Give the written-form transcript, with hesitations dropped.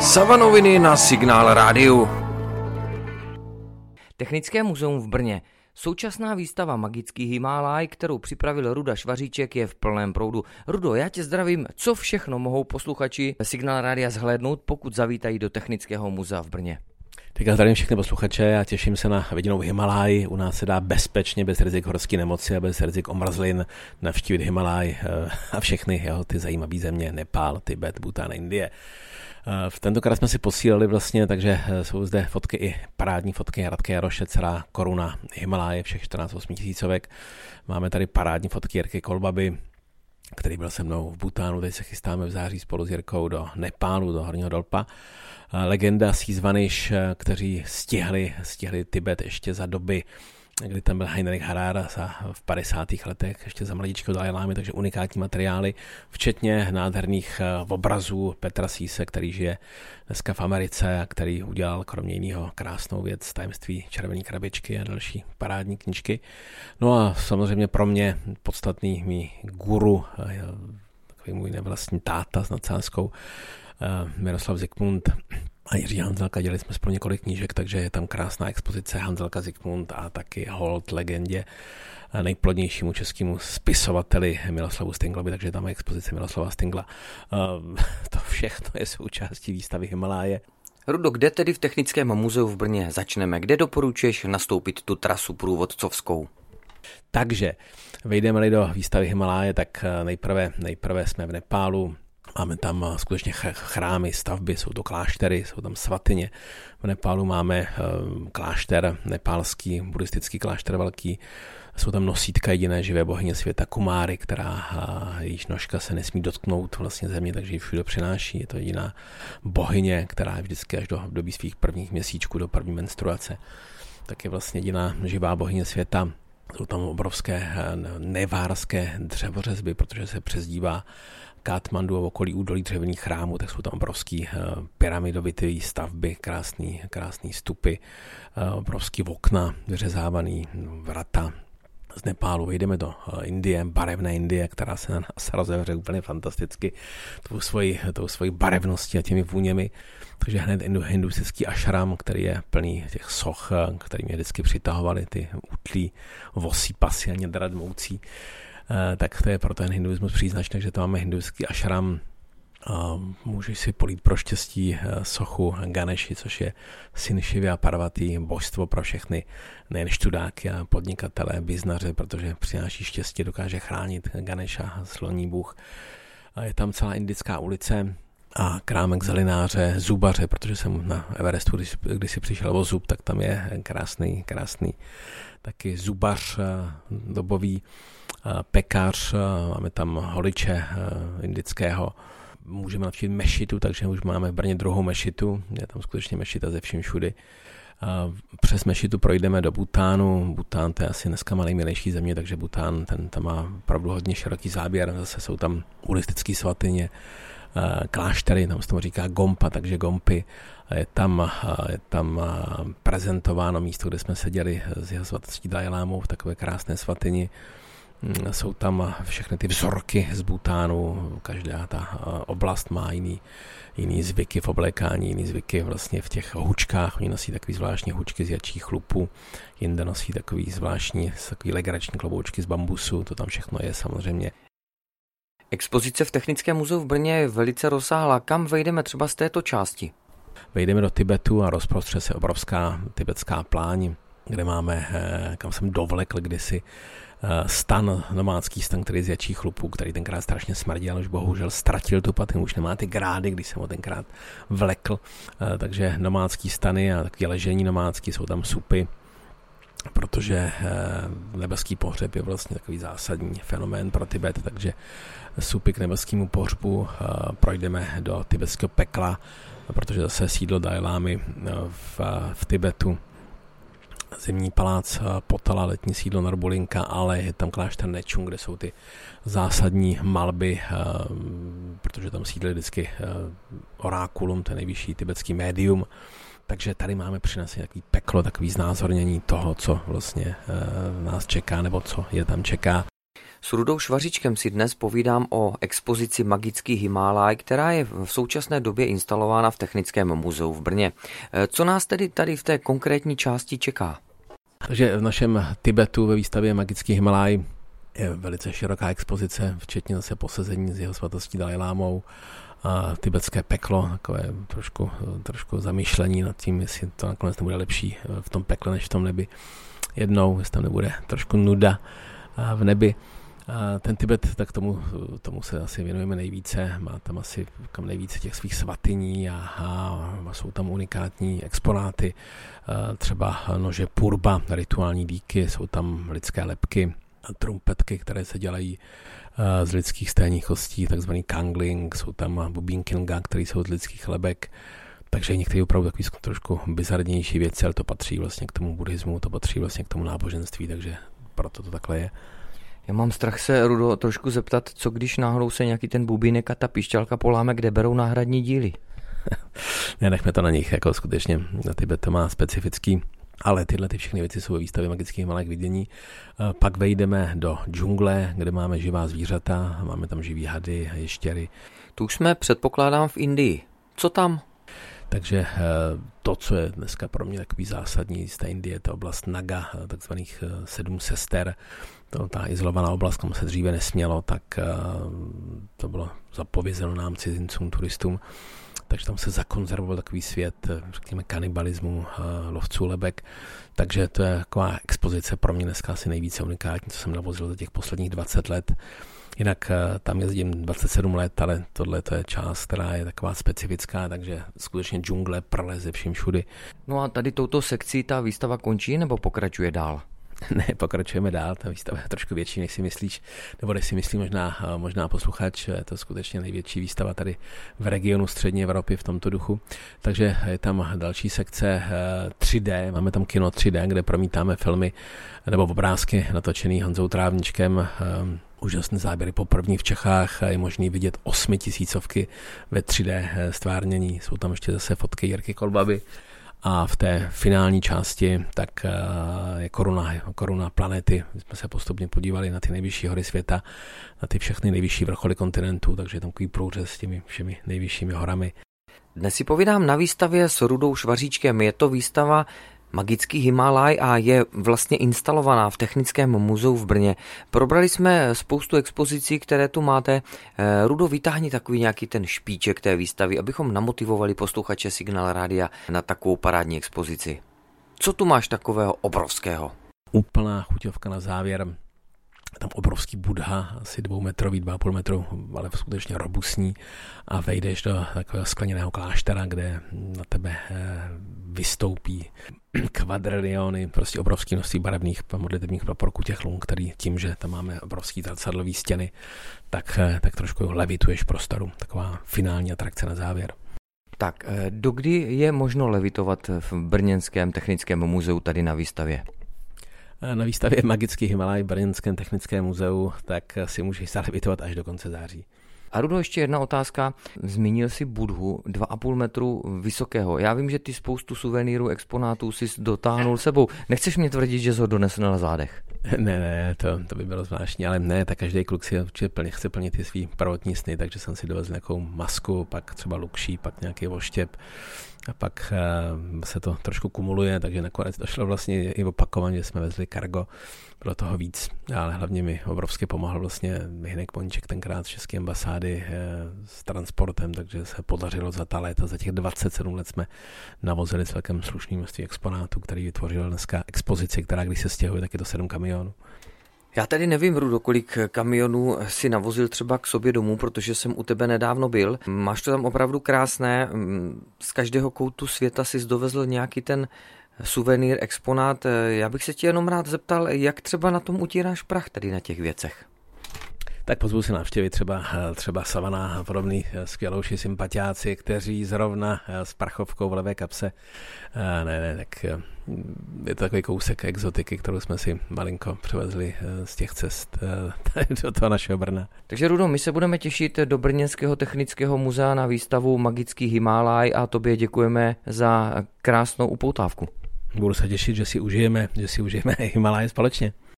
Savanoviny na Signál rádiu. Technické muzeum v Brně. Současná výstava Magický Himalaj, kterou připravil Ruda Švaříček, je v plném proudu. Rudo, já tě zdravím. Co všechno mohou posluchači Signál rádia zhlédnout, pokud zavítají do Technického muzea v Brně? Tak já zdravím všechny posluchače a těším se na viděnou Himalaj. U nás se dá bezpečně, bez rizik horské nemoci a bez rizik omrzlin navštívit Himalaj a všechny jeho ty zajímavé země, Nepál, Tibet, Bhútán, Indie. V tentokrát jsme si posílali vlastně, takže jsou zde fotky i parádní fotky Radka Jaroše, celá koruna Himalaje, všech 14 8000. Máme tady parádní fotky Jirky Kolbaby, který byl se mnou v Bhútánu, teď se chystáme v září spolu s Jirkou do Nepálu, do Horního Dolpa. Legenda Sízvaniš, kteří stihli Tibet ještě za doby, kdy tam byl Heinrich Harár v 50. letech, ještě za mladíčkého Dalajlámy, takže unikátní materiály, včetně nádherných obrazů Petra Síse, který žije dneska v Americe a který udělal kromě jiného krásnou věc Tajemství červené krabičky a další parádní knížky. No a samozřejmě pro mě podstatný mý guru, takový můj nevlastní táta s nadsázkou, Miroslav Zikmund a Jiří Hanzelka, dělali jsme spolu několik knížek, takže je tam krásná expozice Hanzelka Zikmund a taky hold legendě nejplodnějšímu českému spisovateli Miroslavu Stinglovi, takže tam je expozice Miroslava Stingla. To všechno je součástí výstavy Himaláje. Rudo, kde tedy v Technickém muzeu v Brně začneme? Kde doporučuješ nastoupit tu trasu průvodcovskou? Takže vejdeme-li do výstavy Himaláje, tak nejprve jsme v Nepálu. Máme tam skutečně chrámy, stavby, jsou to kláštery, jsou tam svatyně. V Nepálu máme klášter nepálský, buddhistický klášter velký. Jsou tam nosítka jediné živé bohyně světa Kumáry, jejíž nožka se nesmí dotknout vlastně země, takže ji všude přináší. Je to jediná bohyně, která je vždycky až do období svých prvních měsíčků, do první menstruace. Tak je vlastně jediná živá bohyně světa. Jsou tam obrovské nevárské dřevořezby, protože se přezdívá Katmandu a okolí údolí dřevěných chrámů, tak jsou tam obrovský pyramidovité stavby, krásný stupy, obrovský okna, vyřezávaný vrata. Z Nepálu vyjdeme do Indie, barevné Indie, která se na nás rozevře úplně fantasticky tou svojí barevností a těmi vůněmi. Takže hned hinduistický ašram, který je plný těch soch, který mě vždycky přitahovaly, ty útlí vosí pasy a nědra dmoucí. Tak to je pro ten hinduismus příznačné, takže to máme hinduistický ašram. Můžeš si polít pro štěstí sochu Ganeši, což je syn Šivy a Parvati, božstvo pro všechny, nejen študáky a podnikatele, biznaře, protože přináší štěstí, dokáže chránit Ganesha, sloní bůh. Je tam celá indická ulice a krámek zelináře, zubaře, protože jsem na Everestu, když si přišel o zub, tak tam je krásný taky zubař dobový, pekař, máme tam holiče indického. Můžeme navštívit mešitu, takže už máme v Brně druhou mešitu, je tam skutečně mešita ze vším všudy. Přes mešitu projdeme do Bhútánu. Bhútán to je asi dneska nejmilejší země, takže Bhútán tam má opravdu hodně široký záběr, zase jsou tam buddhistické svatyně, kláštery, tam se tomu říká Gompa, takže Gompy. Je tam prezentováno místo, kde jsme seděli s jeho svatostí Dalajlámou v takové krásné svatyni. Jsou tam všechny ty vzorky z Bhútánu, každá ta oblast má jiný zvyky v oblékání, jiný zvyky vlastně v těch hučkách. Oni nosí takový zvláštní hučky z jačích chlupů, jinde nosí takový legrační kloboučky z bambusu, to tam všechno je samozřejmě. Expozice v Technickém muzeu v Brně je velice rozsáhlá. Kam vejdeme třeba z této části? Vejdeme do Tibetu a rozprostře se obrovská tibetská pláň, kde máme, kam jsem dovlekl kdysi, nomádský stan, který z jačích chlupů, který tenkrát strašně smrděl, už bohužel ztratil tu patinu, už nemá ty grády, když jsem ho tenkrát vlekl, takže nomádský stany a takový ležení nomádský, jsou tam supy, protože nebeský pohřeb je vlastně takový zásadní fenomén pro Tibet, takže supy k nebeskému pohřbu, projdeme do tibetského pekla, protože zase sídlo Dalajlámy v Tibetu, zimní palác Potala, letní sídlo Narbulinka, ale je tam klášter Nečung, kde jsou ty zásadní malby, protože tam sídlí vždycky orákulum, to je nejvyšší tibetský médium. Takže tady máme přinesený takový peklo, takový znázornění toho, co vlastně nás čeká, nebo co je tam čeká. S Rudou Švaříčkem si dnes povídám o expozici Magický Himálaj, která je v současné době instalována v Technickém muzeu v Brně. Co nás tedy tady v té konkrétní části čeká? Takže v našem Tibetu ve výstavě Magický Himálaj je velice široká expozice, včetně zase posezení s jeho svatostí Dalajlámou, a tibetské peklo, takové trošku zamýšlení nad tím, jestli to nakonec nebude lepší v tom pekle než v tom nebi. Jednou, jestli tam nebude trošku nuda v nebi. A ten Tibet, tak tomu se asi věnujeme nejvíce, má tam asi nejvíce těch svých svatyní a jsou tam unikátní exponáty, třeba nože purba, rituální dýky, jsou tam lidské lebky, trumpetky, které se dělají z lidských sténních kostí, takzvaný kangling, jsou tam bubínkinga, které jsou z lidských lebek, takže některé opravdu takový trošku bizarnější věci, ale to patří vlastně k tomu buddhismu, to patří vlastně k tomu náboženství, takže proto to takhle je. Já mám strach se, Rudo, trošku zeptat, co když náhodou se nějaký ten bubínek a ta pišťalka poláme, kde berou náhradní díly? Nechme to na nich, jako skutečně na Tibet to má specifický, ale tyhle všechny věci jsou ve výstavě Magických Himálaj k vidění. Pak vejdeme do džungle, kde máme živá zvířata, máme tam živý hady a ještěry. Tu už jsme, předpokládám, v Indii. Co tam? Takže to, co je dneska pro mě takový zásadní z té Indie, je ta oblast Naga, takzvaných 7 sester. Ta izolovaná oblast, kam se dříve nesmělo, tak to bylo zapovězeno nám cizincům, turistům. Takže tam se zakonzervoval takový svět, řekněme, kanibalismu, lovců lebek. Takže to je taková expozice pro mě dneska asi nejvíce unikátní, co jsem navozil za těch posledních 20 let. Jinak tam jezdím 27 let, ale tohle to je část, která je taková specifická, takže skutečně džungle, prales ze vším všudy. No a tady touto sekcí ta výstava končí nebo pokračuje dál? Ne, pokračujeme dál, ta výstava je trošku větší, než si myslíš, nebo než si myslí možná posluchač, je to skutečně největší výstava tady v regionu střední Evropy v tomto duchu. Takže je tam další sekce 3D, máme tam kino 3D, kde promítáme filmy nebo obrázky natočený Honzou Trávničkem, úžasné záběry poprvní v Čechách, je možný vidět 8000 ve 3D stvárnění, jsou tam ještě zase fotky Jirky Kolbaby. A v té finální části tak je koruna planety. My jsme se postupně podívali na ty nejvyšší hory světa, na ty všechny nejvyšší vrcholy kontinentů, takže je tam takový průřez s těmi všemi nejvyššími horami. Dnes si povídám na výstavě s Rudou Švaříčkem. Je to výstava Magický Himálaj a je vlastně instalovaná v Technickém muzeu v Brně. Probrali jsme spoustu expozicí, které tu máte. Rudo, vytáhni takový nějaký ten špiček té výstavy, abychom namotivovali posluchače Signál Rádia na takovou parádní expozici. Co tu máš takového obrovského? Úplná chuťovka na závěr. Tam obrovský Buddha, asi 2metrový, 2,5 metru, ale skutečně robustní, a vejdeš do takového skleněného kláštera, kde na tebe vystoupí kvadriliony, prostě obrovský množství barevných modlitevních praporků těch lung, který tím, že tam máme obrovský zrcadlový stěny, tak trošku levituješ prostoru. Taková finální atrakce na závěr. Tak, dokdy je možno levitovat v brněnském Technickém muzeu tady na výstavě? Na výstavě Magický Himálaj v Brněnském Technickém muzeu, tak si můžeš zalevitovat až do konce září. A Rudo, ještě jedna otázka. Zmínil jsi Buddhu 2,5 metru vysokého. Já vím, že ty spoustu suvenýrů, exponátů jsi dotáhnul sebou. Nechceš mě tvrdit, že jsi ho donesl na zádech? Ne, to by bylo zvláštní, ale ne, tak každý kluk si určitě chce plnit ty svý prvotní sny, takže jsem si dovezl nějakou masku, pak třeba lukší, pak nějaký oštěp a pak se to trošku kumuluje, takže nakonec došlo vlastně i opakovaně, že jsme vezli kargo, bylo toho víc, ale hlavně mi obrovsky pomohl vlastně Hynek Poníček tenkrát z České ambasády s transportem, takže se podařilo za ta léta, za těch 27 let jsme navozili celkem slušný množství exponátů, který vytvořil dneska expozici, která když se stěhuje, tak je to 7 kamionů. Já tady nevím, Rudo, kolik kamionů si navozil třeba k sobě domů, protože jsem u tebe nedávno byl. Máš to tam opravdu krásné, z každého koutu světa si dovezl nějaký ten suvenýr, exponát. Já bych se tě jenom rád zeptal, jak třeba na tom utíráš prach tady na těch věcech? Tak pozvu si návštěvit třeba Savana a podobný skvělouši sympatiáci, kteří zrovna s prachovkou v levé kapse. Tak je to takový kousek exotiky, kterou jsme si malinko převezli z těch cest do toho našeho Brna. Takže Rudo, my se budeme těšit do Brněnského technického muzea na výstavu Magický Himálaj a tobě děkujeme za krásnou upoutávku. Budu se těšit, že si užijeme Himálaje společně.